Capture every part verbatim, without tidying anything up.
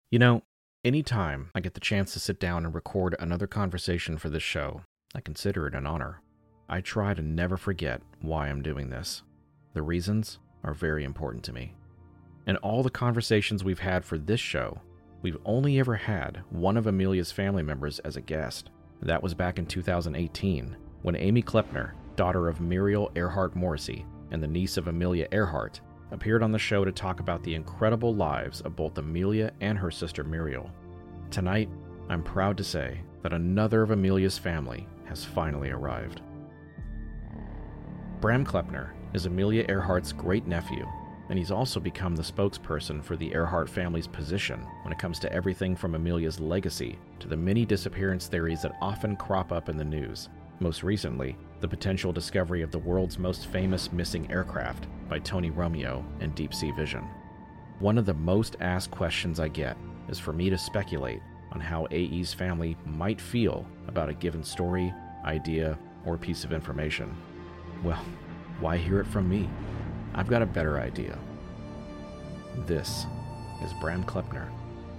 You know, anytime I get the chance to sit down and record another conversation for this show, I consider it an honor. I try to never forget why I'm doing this. The reasons are very important to me. In all the conversations we've had for this show, we've only ever had one of Amelia's family members as a guest. That was back in two thousand eighteen, when Amy Klepner, daughter of Muriel Earhart Morrissey and the niece of Amelia Earhart, appeared on the show to talk about the incredible lives of both Amelia and her sister Muriel. Tonight, I'm proud to say that another of Amelia's family has finally arrived. Bram Klepner is Amelia Earhart's great-nephew, and he's also become the spokesperson for the Earhart family's position when it comes to everything from Amelia's legacy to the many disappearance theories that often crop up in the news. Most recently, the potential discovery of the world's most famous missing aircraft by Tony Romeo and Deep Sea Vision. One of the most asked questions I get is for me to speculate on how A E's family might feel about a given story, idea, or piece of information. Well, why hear it from me? I've got a better idea. This is Bram Klepner.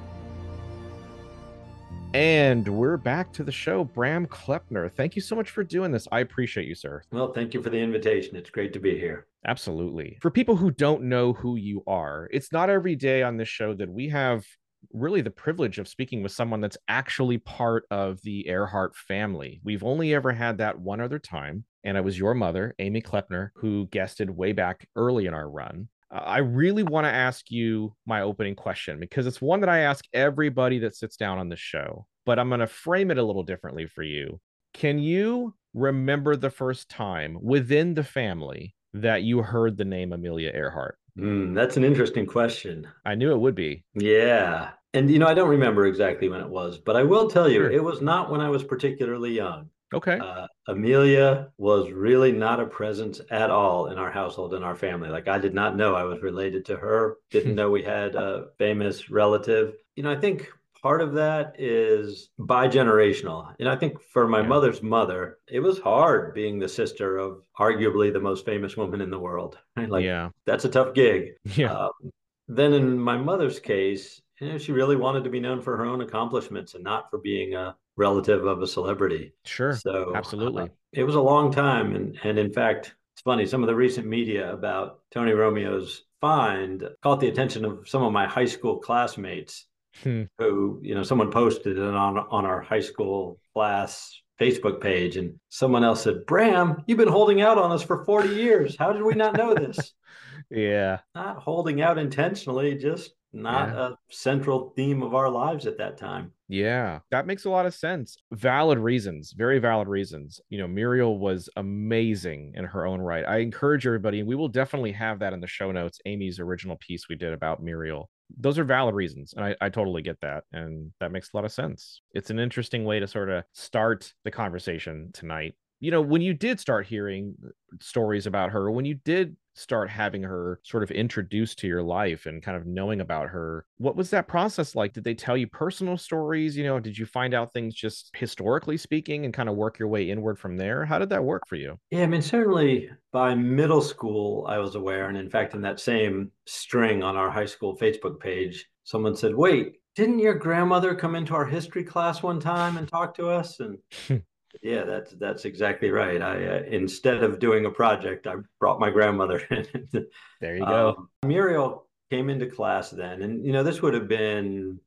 And we're back to the show. Bram Klepner, thank you so much for doing this. I appreciate you, sir. Well, thank you for the invitation. It's great to be here. Absolutely. For people who don't know who you are, it's not every day on this show that we have really the privilege of speaking with someone that's actually part of the Earhart family. We've only ever had that one other time, and it was your mother, Amy Klepner, who guested way back early in our run. Uh, I really want to ask you my opening question because it's one that I ask everybody that sits down on the show, but I'm going to frame it a little differently for you. Can you remember the first time within the family that you heard the name Amelia Earhart? Mm, that's an interesting question. I knew it would be. Yeah. And, you know, I don't remember exactly when it was, but I will tell you, Sure. It was not when I was particularly young. Okay. Uh, Amelia was really not a presence at all in our household, in our family. Like, I did not know I was related to her, didn't know we had a famous relative. You know, I think part of that is bi-generational. And I think for my Yeah. mother's mother, it was hard being the sister of arguably the most famous woman in the world. Like, Yeah. that's a tough gig. Yeah. Uh, then in my mother's case, you know, she really wanted to be known for her own accomplishments and not for being a relative of a celebrity. Sure. So Absolutely. uh, it was a long time. And, and in fact, it's funny, some of the recent media about Tony Romeo's find caught the attention of some of my high school classmates hmm. who, you know, someone posted it on, on our high school class Facebook page, and someone else said, Bram, you've been holding out on us for forty years. How did we not know this? Yeah. Not holding out intentionally, just not yeah. a central theme of our lives at that time. Yeah, that makes a lot of sense. Valid reasons, very valid reasons. You know, Muriel was amazing in her own right. I encourage everybody, and we will definitely have that in the show notes, Amy's original piece we did about Muriel. Those are valid reasons, and I, I totally get that, and that makes a lot of sense. It's an interesting way to sort of start the conversation tonight. You know, when you did start hearing stories about her, when you did start having her sort of introduced to your life and kind of knowing about her, what was that process like? Did they tell you personal stories? You know, did you find out things just historically speaking and kind of work your way inward from there? How did that work for you? Yeah, I mean, certainly by middle school, I was aware. And in fact, in that same string on our high school Facebook page, someone said, wait, didn't your grandmother come into our history class one time and talk to us? And yeah, that's that's exactly right. I uh, instead of doing a project, I brought my grandmother in. There you go. Um, Muriel came into class then, and you know this would have been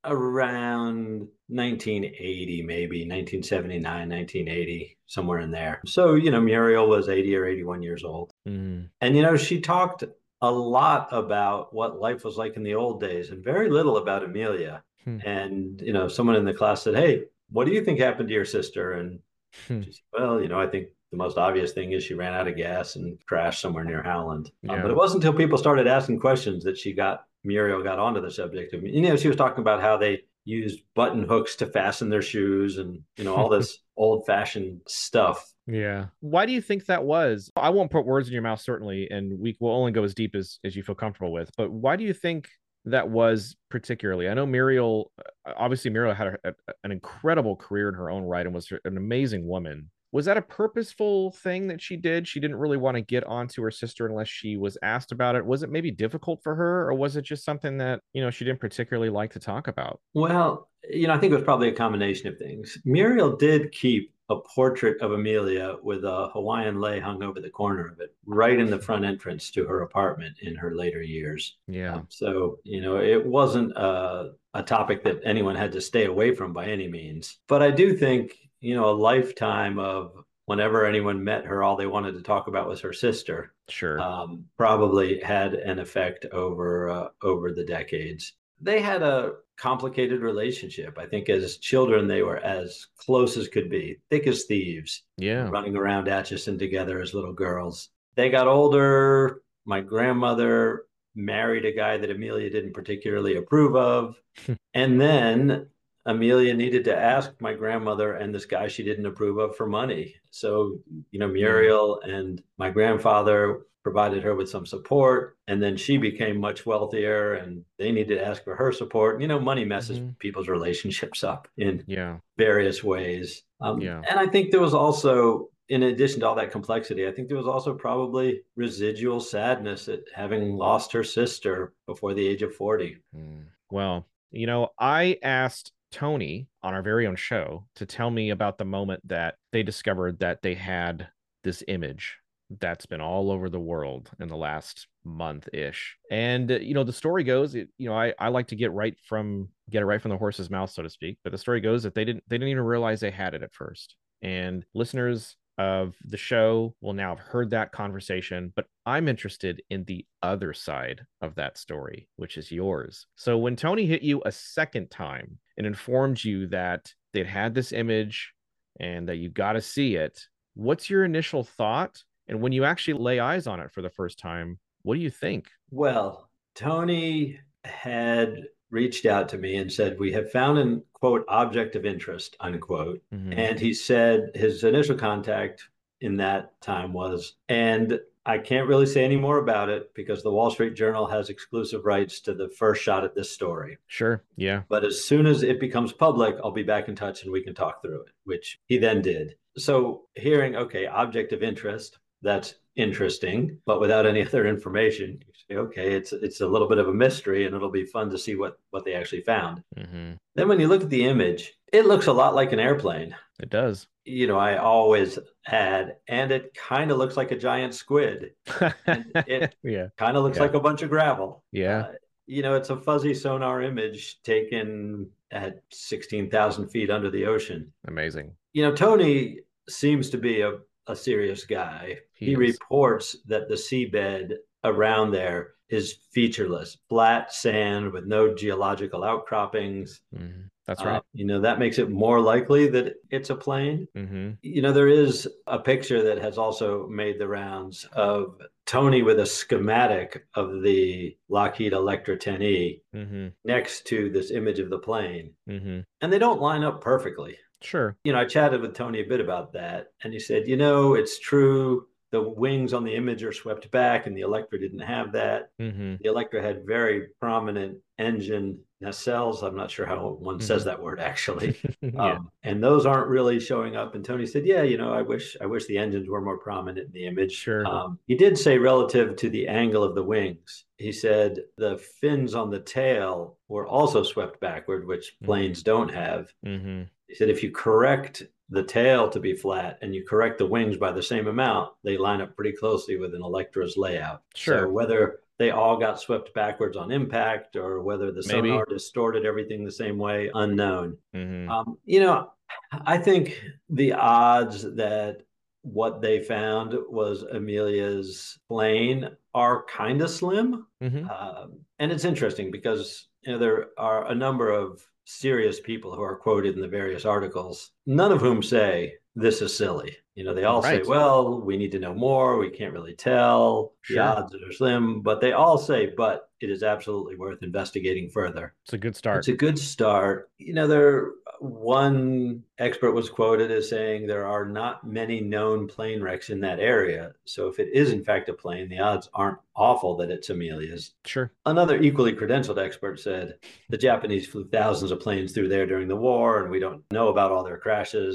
around nineteen eighty, maybe nineteen seventy-nine, nineteen eighty, somewhere in there. So you know Muriel was eighty or eighty-one years old, mm. and you know she talked a lot about what life was like in the old days, and very little about Amelia. Hmm. And you know, someone in the class said, "Hey, what do you think happened to your sister?" And Hmm. She said, well, you know, I think the most obvious thing is she ran out of gas and crashed somewhere near Howland. Yeah. Um, but it wasn't until people started asking questions that she got, Muriel got onto the subject of, you know, she was talking about how they used button hooks to fasten their shoes and, you know, all this old fashioned stuff. Yeah. Why do you think that was? I won't put words in your mouth, certainly, and we will only go as deep as, as you feel comfortable with. But why do you think that was particularly? I know Muriel, obviously Muriel had a, a, an incredible career in her own right and was an amazing woman. Was that a purposeful thing that she did? She didn't really want to get onto her sister unless she was asked about it. Was it maybe difficult for her, or was it just something that, you know, she didn't particularly like to talk about? Well, you know, I think it was probably a combination of things. Muriel did keep a portrait of Amelia with a Hawaiian lei hung over the corner of it, right in the front entrance to her apartment in her later years. Yeah, Um, so, you know, it wasn't a, a topic that anyone had to stay away from by any means. But I do think, you know, a lifetime of whenever anyone met her, all they wanted to talk about was her sister. sure. Um, probably had an effect over uh, over the decades. They had a complicated relationship. I think as children, they were as close as could be, thick as thieves, Yeah. running around Atchison together as little girls. They got older. My grandmother married a guy that Amelia didn't particularly approve of. And then Amelia needed to ask my grandmother and this guy she didn't approve of for money. So, you know, Mm, Muriel and my grandfather provided her with some support. And then she became much wealthier and they needed to ask for her support. You know, money messes hmm. people's relationships up in Yeah. various ways. Um, Yeah. and I think there was also, in addition to all that complexity, I think there was also probably residual sadness at having lost her sister before the age of forty. Mm. Well, you know, I asked Tony on our very own show to tell me about the moment that they discovered that they had this image that's been all over the world in the last month ish. And uh, you know, the story goes, it, you know, I, I like to get right from get it right from the horse's mouth, so to speak. But the story goes that they didn't they didn't even realize they had it at first. And listeners of the show will now have heard that conversation, but I'm interested in the other side of that story, which is yours. So when Tony hit you a second time and informed you that they'd had this image and that you got to see it, what's your initial thought? And when you actually lay eyes on it for the first time, what do you think? Well, Tony had reached out to me and said, we have found an quote object of interest, unquote. Mm-hmm. And he said his initial contact in that time was, and I can't really say any more about it because the Wall Street Journal has exclusive rights to the first shot at this story. Sure. Yeah. But as soon as it becomes public, I'll be back in touch and we can talk through it, which he then did. So hearing, okay, object of interest, that's interesting, but without any other information, you say, okay, it's it's a little bit of a mystery, and it'll be fun to see what what they actually found. Mm-hmm. Then when you look at the image, it looks a lot like an airplane. It does. You know, I always had, and it kind of looks like a giant squid, and it Yeah. kind of looks Yeah. like a bunch of gravel. Yeah. Uh, you know, it's a fuzzy sonar image taken at sixteen thousand feet under the ocean. Amazing. You know, Tony seems to be a a serious guy. He He is. reports that the seabed around there is featureless, flat sand with no geological outcroppings. Mm-hmm. That's Uh, right. you know, that makes it more likely that it's a plane. Mm-hmm. You know, there is a picture that has also made the rounds of Tony with a schematic of the Lockheed Electra ten E Mm-hmm. next to this image of the plane. Mm-hmm. And they don't line up perfectly. Sure. You know, I chatted with Tony a bit about that, and he said, you know, it's true. The wings on the image are swept back, and the Electra didn't have that. Mm-hmm. The Electra had very prominent engine nacelles. I'm not sure how one Mm-hmm. says that word actually. Yeah. Um, and those aren't really showing up. And Tony said, yeah, you know, I wish I wish the engines were more prominent in the image. Sure. Um, he did say relative to the angle of the wings, he said the fins on the tail were also swept backward, which planes mm-hmm. don't have. Mm-hmm. He said if you correct the tail to be flat and you correct the wings by the same amount, they line up pretty closely with an Electra's layout. Sure. So whether they all got swept backwards on impact or whether the Maybe. sonar distorted everything the same way, unknown. Mm-hmm. Um, you know, I think the odds that what they found was Amelia's plane are kind of slim. Mm-hmm. Um, and it's interesting because, you know, there are a number of serious people who are quoted in the various articles, none of whom say this is silly. You know, they all Right. say, well, we need to know more. We can't really tell. Sure. The odds are slim, but they all say, but it is absolutely worth investigating further. It's a good start. It's a good start. You know, there one expert was quoted as saying there are not many known plane wrecks in that area. So if it is in fact a plane, the odds aren't awful that it's Amelia's. Sure. Another equally credentialed expert said the Japanese flew thousands of planes through there during the war, and we don't know about all their crashes. And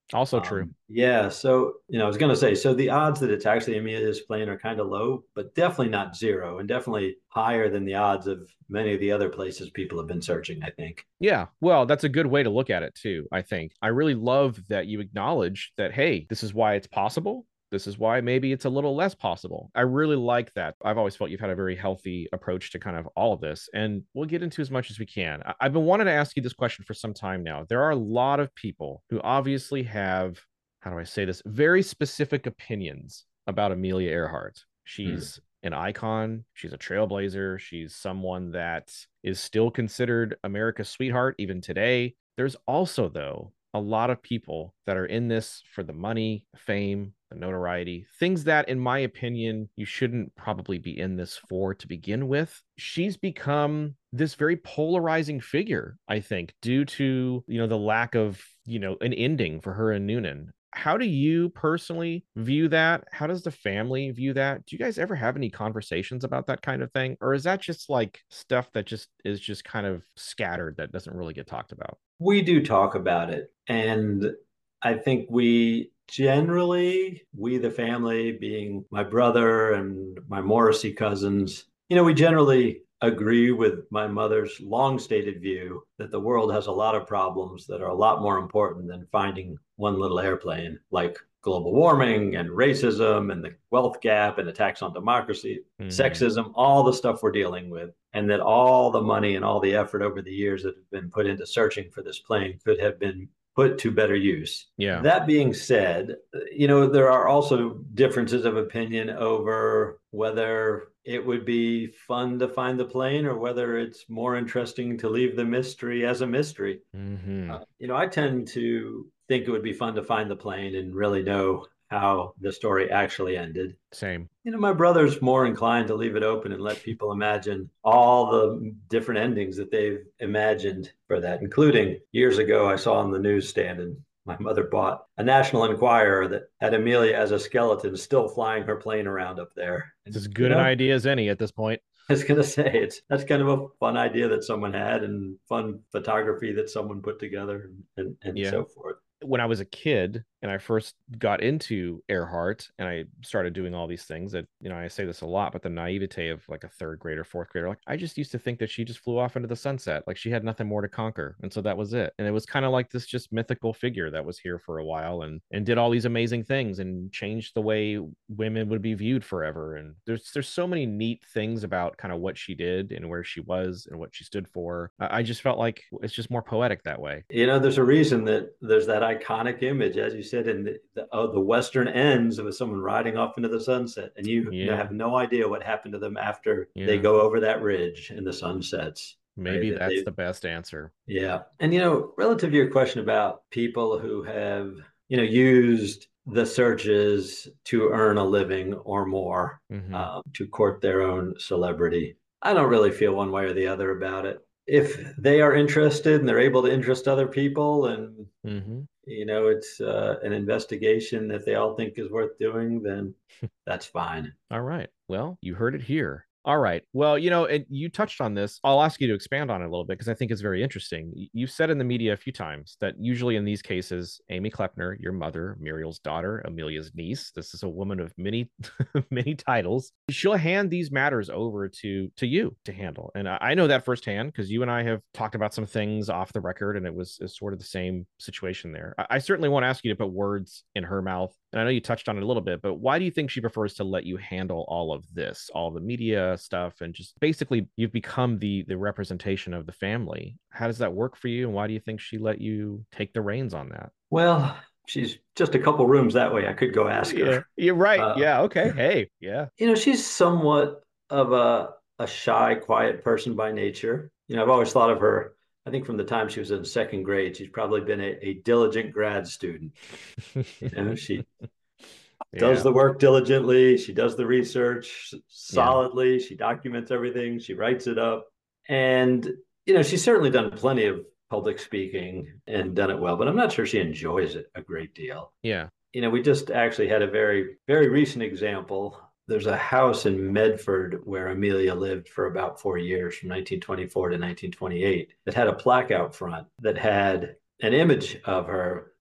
Also true. Um, yeah, so you know, I was going to say, so the odds that it's actually Amelia's plane are kind of low, but definitely not zero, and definitely higher than the odds of many of the other places people have been searching, I think. Yeah, well, that's a good way to look at it too, I think. I really love that you acknowledge that, hey, this is why it's possible. This is why maybe it's a little less possible. I really like that. I've always felt you've had a very healthy approach to kind of all of this, and we'll get into as much as we can. I- I've been wanting to ask you this question for some time now. There are a lot of people who obviously have, how do I say this, very specific opinions about Amelia Earhart. Hmm. She's an icon. She's a trailblazer. She's someone that is still considered America's sweetheart even today. There's also, though, a lot of people that are in this for the money, fame, the notoriety, things that, in my opinion, you shouldn't probably be in this for to begin with. She's become this very polarizing figure, I think, due to, you know, the lack of, you know, an ending for her and Noonan. How do you personally view that? How does the family view that? Do you guys ever have any conversations about that kind of thing? Or is that just like stuff that just is just kind of scattered that doesn't really get talked about? We do talk about it, and I think we generally, we the family, being my brother and my Morrissey cousins, you know, we generally agree with my mother's long stated view that the world has a lot of problems that are a lot more important than finding one little airplane, like global warming and racism and the wealth gap and attacks on democracy, Mm-hmm. sexism, all the stuff we're dealing with. And that all the money and all the effort over the years that have been put into searching for this plane could have been put to better use. Yeah. That being said, you know, there are also differences of opinion over whether it would be fun to find the plane or whether it's more interesting to leave the mystery as a mystery. Mm-hmm. Uh, you know, I tend to think it would be fun to find the plane and really know how the story actually ended. Same. You know, my brother's more inclined to leave it open and let people imagine all the different endings that they've imagined for that, including years ago, I saw on the newsstand and my mother bought a National Enquirer that had Amelia as a skeleton still flying her plane around up there. It's And, as you good an know, idea as any at this point. I was going to say it's that's kind of a fun idea that someone had and fun photography that someone put together and, and, and Yeah. so forth. When I was a kid and I first got into Earhart and I started doing all these things that, you know, I say this a lot, but the naivete of like a third grader, fourth grader, like I just used to think that she just flew off into the sunset. Like she had nothing more to conquer. And so that was it. And it was kind of like this just mythical figure that was here for a while and and did all these amazing things and changed the way women would be viewed forever. And there's there's so many neat things about kind of what she did and where she was and what she stood for. I, I just felt like it's just more poetic that way. You know, there's a reason that there's that iconic image, as you said, in the, the, oh, the western ends of someone riding off into the sunset, and you, you know, Yeah. have no idea what happened to them after they Yeah. go over that ridge and the sun sets. Right? Maybe That that's they, the best answer. yeah. And you know, relative to your question about people who have, you know, used the searches to earn a living or more, Hmm. um, to court their own celebrity, I don't really feel one way or the other about it. If they are interested and they're able to interest other people and Hmm. you know it's uh, an investigation that they all think is worth doing, then that's fine. All right. Well, you heard it here. All right. Well, you know, and you touched on this. I'll ask you to expand on it a little bit because I think it's very interesting. Y- You've said in the media a few times that usually in these cases, Amy Klepner, your mother, Muriel's daughter, Amelia's niece, this is a woman of many, many titles. She'll hand these matters over to to you to handle, and I, I know that firsthand because you and I have talked about some things off the record, and it was, it's sort of the same situation there. I, I certainly won't ask you to put words in her mouth, and I know you touched on it a little bit, but why do you think she prefers to let you handle all of this, all the media stuff, and just basically you've become the the representation of the family? How does that work for you, and why do you think she let you take the reins on that? Well, she's just a couple rooms that way. I could go ask her. Yeah, you're right. uh, Yeah, okay. Hey, yeah. you know she's somewhat of a a shy, quiet person by nature. You know, I've always thought of her, I think from the time she was in second grade, she's probably been a, a diligent grad student. You know, she does Yeah, the work diligently. She does the research yeah. solidly. She documents everything. She writes it up. And, you know, she's certainly done plenty of public speaking and done it well, but I'm not sure she enjoys it a great deal. Yeah. You know, we just actually had a very, very recent example. There's a house in Medford where Amelia lived for about four years, from nineteen twenty-four to nineteen twenty-eight, that had a plaque out front that had an image of her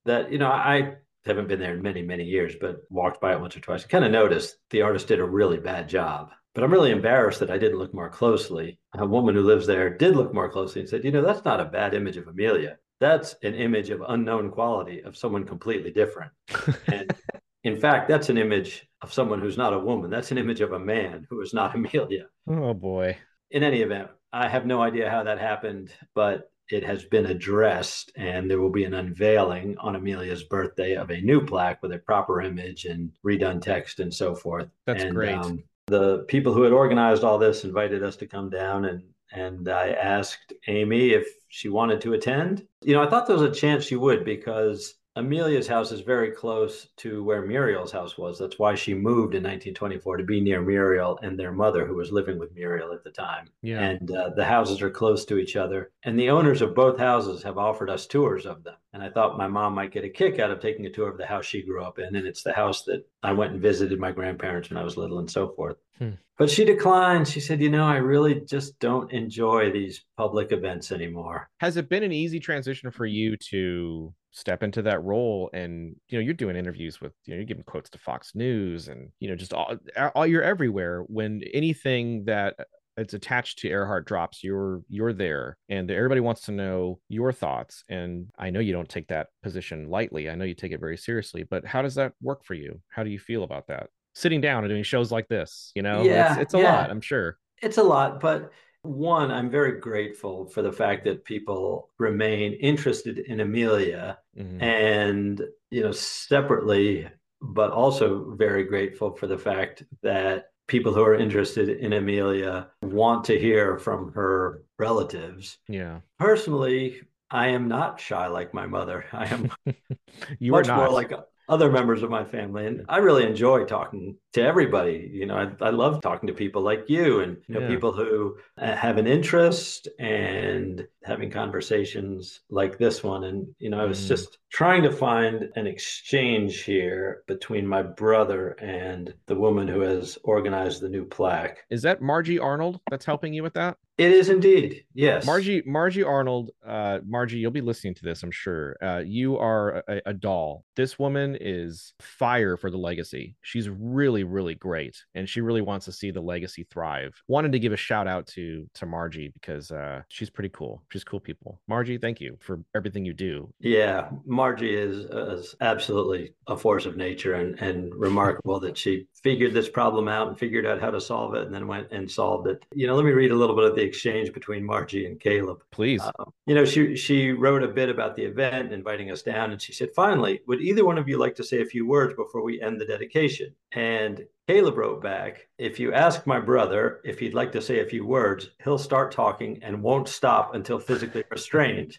that, you know, I haven't been there in many, many years, but walked by it once or twice. I kind of noticed the artist did a really bad job. But I'm really embarrassed that I didn't look more closely. A woman who lives there did look more closely and said, you know, that's not a bad image of Amelia. That's an image of unknown quality of someone completely different. And in fact, that's an image of someone who's not a woman. That's an image of a man who is not Amelia. Oh, boy. In any event, I have no idea how that happened, but it has been addressed, and there will be an unveiling on Amelia's birthday of a new plaque with a proper image and redone text and so forth. That's and, great. Um, the people who had organized all this invited us to come down, and and I asked Amy if she wanted to attend. You know, I thought there was a chance she would, because Amelia's house is very close to where Muriel's house was. That's why she moved in nineteen twenty-four, to be near Muriel and their mother, who was living with Muriel at the time. Yeah. And uh, the houses are close to each other. And the owners of both houses have offered us tours of them. And I thought my mom might get a kick out of taking a tour of the house she grew up in. And it's the house that I went and visited my grandparents when I was little and so forth. Hmm. But she declined. She said, you know, I really just don't enjoy these public events anymore. Has it been an easy transition for you to step into that role? And, you know, you're doing interviews with, you know, you're giving quotes to Fox News, and, you know, just all, all you're everywhere. When anything that it's attached to Earhart drops, you're you're there, and everybody wants to know your thoughts. And I know you don't take that position lightly. I know you take it very seriously. But how does that work for you? How do you feel about that? Sitting down and doing shows like this, you know, yeah, it's, it's a yeah. lot, I'm sure. It's a lot, but one, I'm very grateful for the fact that people remain interested in Amelia, mm-hmm. and, you know, separately, but also very grateful for the fact that people who are interested in Amelia want to hear from her relatives. Yeah. Personally, I am not shy like my mother. I am you much are not. more like other members of my family. And I really enjoy talking to everybody. You know, I, I love talking to people like you, and, you know, yeah. people who have an interest, and having conversations like this one. And, you know, I was mm. just trying to find an exchange here between my brother and the woman who has organized the new plaque. Is that Margie Arnold that's helping you with that? It is indeed. Yes. Margie, Margie Arnold, uh, Margie, you'll be listening to this, I'm sure. Uh, you are a, a doll. This woman is fire for the legacy. She's really, really great. And she really wants to see the legacy thrive. Wanted to give a shout out to, to Margie, because uh, she's pretty cool. She's cool people. Margie, thank you for everything you do. Yeah, Margie is, is absolutely a force of nature, and, and remarkable that she figured this problem out and figured out how to solve it, and then went and solved it. You know, let me read a little bit of the exchange between Margie and Caleb. Please. Uh, you know, she she wrote a bit about the event, inviting us down, and she said, finally, would either one of you like to say a few words before we end the dedication? And Caleb wrote back, if you ask my brother if he'd like to say a few words, he'll start talking and won't stop until physically restrained.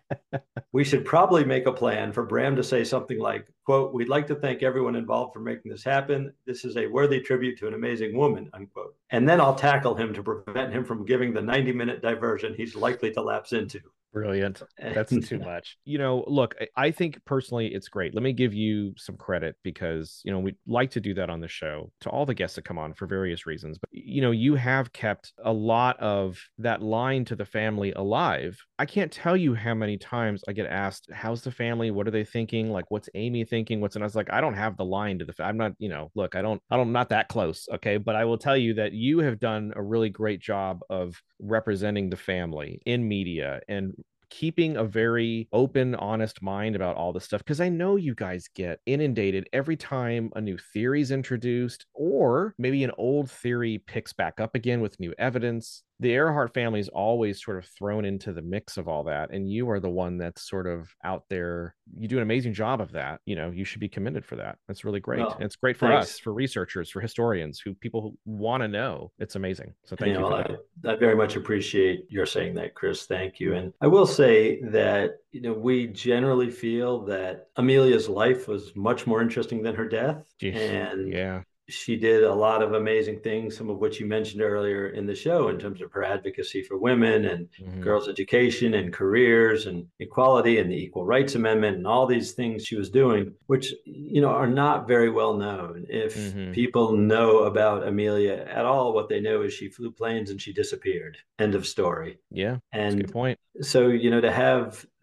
We should probably make a plan for Bram to say something like, quote, we'd like to thank everyone involved for making this happen. This is a worthy tribute to an amazing woman, unquote. And then I'll tackle him to prevent him from giving the ninety minute diversion he's likely to lapse into. Brilliant. That's too much. You know, look, I think personally it's great. Let me give you some credit, because, you know, we like to do that on the show to all the guests that come on for various reasons. But, you know, you have kept a lot of that line to the family alive. I can't tell you how many times I get asked, how's the family? What are they thinking? Like, what's Amy thinking? What's, and I was like, I don't have the line to the, fa- I'm not, you know, look, I don't, I don't, not that close. Okay. But I will tell you that you have done a really great job of representing the family in media and keeping a very open, honest mind about all this stuff. Because I know you guys get inundated every time a new theory is introduced, or maybe an old theory picks back up again with new evidence. The Earhart family is always sort of thrown into the mix of all that. And you are the one that's sort of out there. You do an amazing job of that. You know, you should be commended for that. That's really great. Well, and it's great for thanks. us, for researchers, for historians, who people want to know. It's amazing. So thank you, you know, for that. I, I very much appreciate your saying that, Chris. Thank you. And I will say that, you know, we generally feel that Amelia's life was much more interesting than her death. Jeez. And yeah. She did a lot of amazing things, some of which you mentioned earlier in the show, in terms of her advocacy for women and mm-hmm. girls' education and careers and equality and the Equal Rights Amendment and all these things she was doing, which, you know, are not very well known. If mm-hmm. people know about Amelia at all, what they know is she flew planes and she disappeared. End of story. Yeah, and that's a good point. So, you know, to have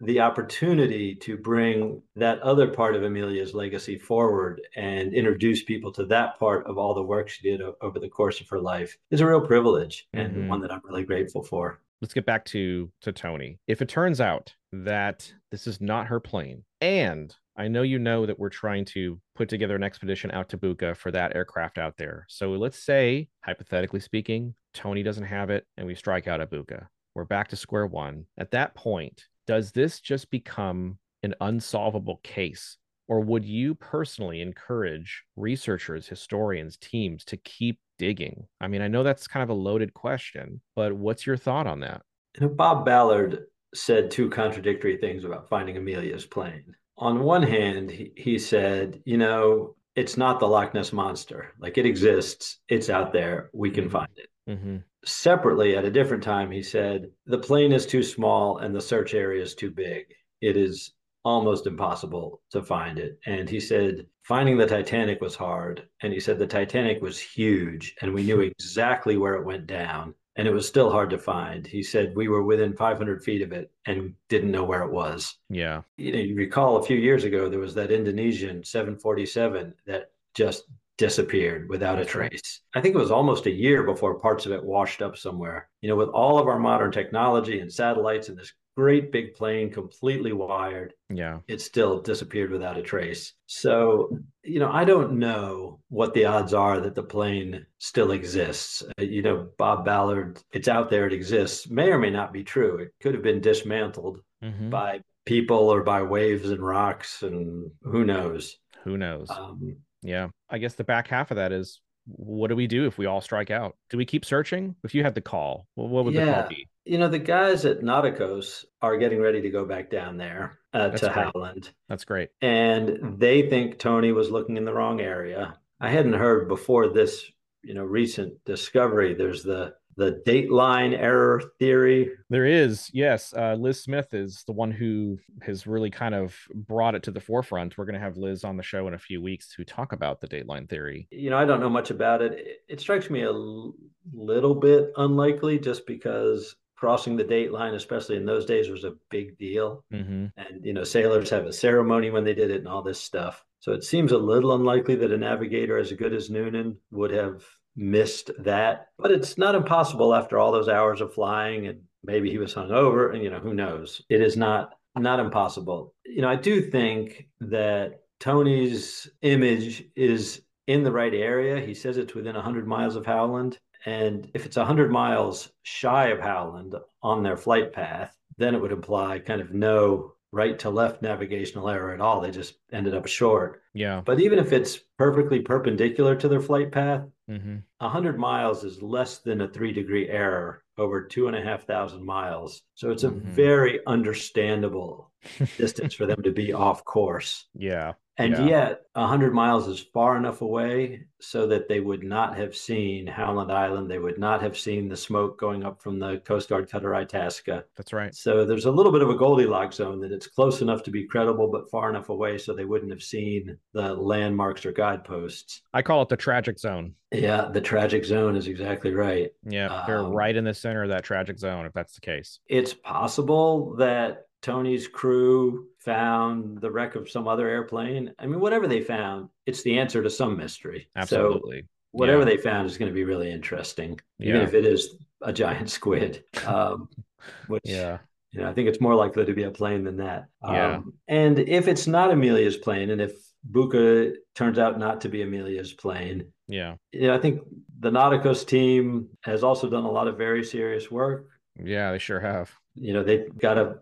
the opportunity to bring that other part of Amelia's legacy forward and introduce people to that part of all the work she did o- over the course of her life is a real privilege and Mm-hmm. one that I'm really grateful for. Let's get back to to Tony. If it turns out that this is not her plane, and I know you know that we're trying to put together an expedition out to Buka for that aircraft out there. So let's say, hypothetically speaking, Tony doesn't have it and we strike out at Buka. We're back to square one. At that point, does this just become an unsolvable case? Or would you personally encourage researchers, historians, teams to keep digging? I mean, I know that's kind of a loaded question, but what's your thought on that? You know, Bob Ballard said two contradictory things about finding Amelia's plane. On one hand, he, he said, you know, it's not the Loch Ness monster. Like it exists, it's out there, we can Mm-hmm. find it. Mm-hmm. Separately, at a different time, he said, the plane is too small and the search area is too big. It is almost impossible to find it. And he said, finding the Titanic was hard. And he said, the Titanic was huge and we knew exactly where it went down. And it was still hard to find. He said, we were within five hundred feet of it and didn't know where it was. Yeah. You know, you recall a few years ago, there was that Indonesian seven forty-seven that just disappeared without a That's right. trace. I think it was almost a year before parts of it washed up somewhere. You know, with all of our modern technology and satellites and this great big plane completely wired, Yeah. it still disappeared without a trace. So, you know, I don't know what the odds are that the plane still exists. Uh, you know, Bob Ballard, it's out there, it exists, may or may not be true. It could have been dismantled Mm-hmm. by people or by waves and rocks, and who knows. Who knows? Um, Yeah. I guess the back half of that is, what do we do if we all strike out? Do we keep searching? If you had the call, what what would the call yeah, be? you know, the guys at Nauticos are getting ready to go back down there uh, That's to great. Howland, That's great. and they think Tony was looking in the wrong area. I hadn't heard before this, you know, recent discovery. There's the the dateline error theory. There is, yes. Uh, Liz Smith is the one who has really kind of brought it to the forefront. We're going to have Liz on the show in a few weeks to talk about the Dateline theory. You know, I don't know much about it. It, it strikes me a l- little bit unlikely just because crossing the date line, especially in those days, was a big deal. Mm-hmm. And, you know, sailors have a ceremony when they did it and all this stuff. So it seems a little unlikely that a navigator as good as Noonan would have missed that. But it's not impossible after all those hours of flying, and maybe he was hungover, and, you know, who knows? It is not not impossible. You know, I do think that Tony's image is in the right area. He says it's within one hundred miles of Howland. And if it's one hundred miles shy of Howland on their flight path, then it would imply kind of no right to left navigational error at all. They just ended up short. Yeah. But even if it's perfectly perpendicular to their flight path, Mm-hmm. one hundred miles is less than a three degree error over two and a half thousand miles. So it's a Mm-hmm. very understandable distance for them to be off course. Yeah. And Yeah. yet, one hundred miles is far enough away so that they would not have seen Howland Island. They would not have seen the smoke going up from the Coast Guard cutter Itasca. That's right. So there's a little bit of a Goldilocks zone that it's close enough to be credible, but far enough away so they wouldn't have seen the landmarks or guideposts. I call it the tragic zone. Yeah, the tragic zone is exactly right. Yeah. They're Um, right in the center of that tragic zone, if that's the case. it's possible that Tony's crew found the wreck of some other airplane. I mean, whatever they found, it's the answer to some mystery. So Absolutely. whatever Yeah. they found is going to be really interesting, even Yeah. if it is a giant squid, um, which, Yeah. you know, I think it's more likely to be a plane than that. Yeah. Um, and if it's not Amelia's plane, and if Buka turns out not to be Amelia's plane, Yeah. you know, I think the Nauticus team has also done a lot of very serious work. Yeah. They sure have. You know, they've got a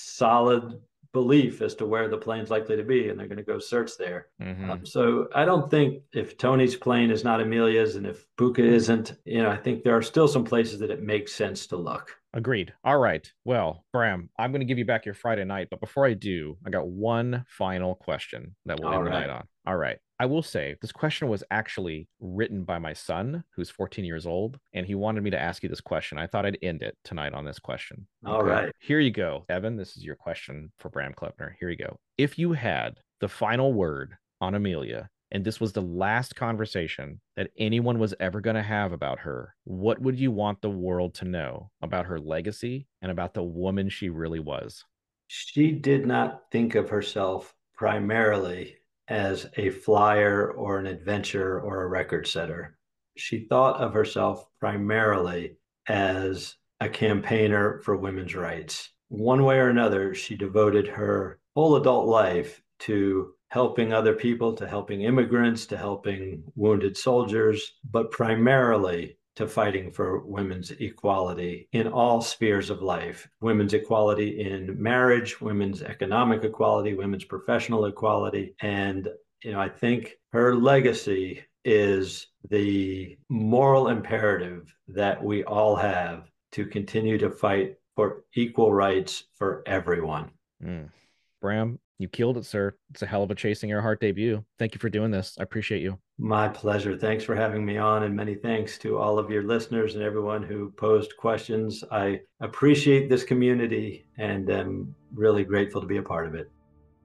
solid belief as to where the plane's likely to be, and they're going to go search there. Mm-hmm. Um, so I don't think if Tony's plane is not Amelia's and if Buka isn't, you know, I think there are still some places that it makes sense to look. Agreed. All right. Well, Bram, I'm going to give you back your Friday night, but before I do, I got one final question that we'll All end the right. night on. All right. I will say this question was actually written by my son, who's fourteen years old, and he wanted me to ask you this question. I thought I'd end it tonight on this question. All right. Here you go, Evan. This is your question for Bram Klepner. Here you go. If you had the final word on Amelia, and this was the last conversation that anyone was ever going to have about her, what would you want the world to know about her legacy and about the woman she really was? She did not think of herself primarily as a flyer or an adventurer or a record setter. She thought of herself primarily as a campaigner for women's rights. One way or another, she devoted her whole adult life to helping other people, to helping immigrants, to helping wounded soldiers, but primarily to fighting for women's equality in all spheres of life. Women's equality in marriage, women's economic equality, women's professional equality. And, you know, I think her legacy is the moral imperative that we all have to continue to fight for equal rights for everyone. Mm. Bram, you killed it, sir. It's a hell of a Chasing Earhart debut. Thank you for doing this. I appreciate you. My pleasure. Thanks for having me on, and many thanks to all of your listeners and everyone who posed questions. I appreciate this community and am really grateful to be a part of it.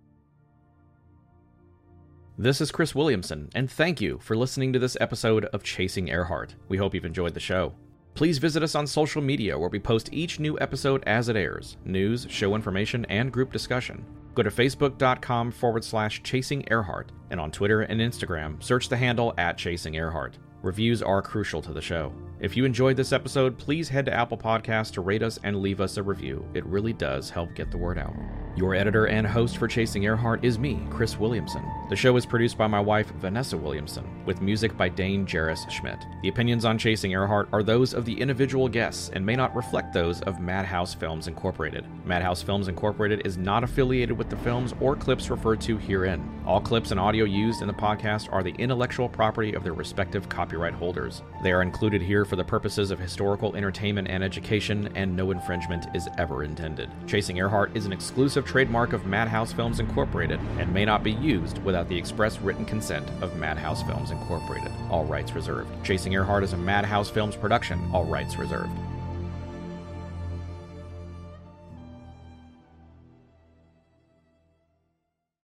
This is Chris Williamson, and thank you for listening to this episode of Chasing Earhart. We hope you've enjoyed the show. Please visit us on social media where we post each new episode as it airs, news, show information, and group discussion. Go to facebook.com forward slash Chasing Earhart, and on Twitter and Instagram, search the handle at Chasing Earhart. Reviews are crucial to the show. If you enjoyed this episode, please head to Apple Podcasts to rate us and leave us a review. It really does help get the word out. Your editor and host for Chasing Earhart is me, Chris Williamson. The show is produced by my wife, Vanessa Williamson, with music by Dane Jarris Schmidt. The opinions on Chasing Earhart are those of the individual guests and may not reflect those of Madhouse Films Incorporated. Madhouse Films Incorporated is not affiliated with the films or clips referred to herein. All clips and audio used in the podcast are the intellectual property of their respective copyright holders. They are included here for the purposes of historical entertainment and education, and no infringement is ever intended. Chasing Earhart is an exclusive trademark of Madhouse Films Incorporated and may not be used without the express written consent of Madhouse Films Incorporated. All rights reserved. Chasing Earhart is a Madhouse Films production. All rights reserved.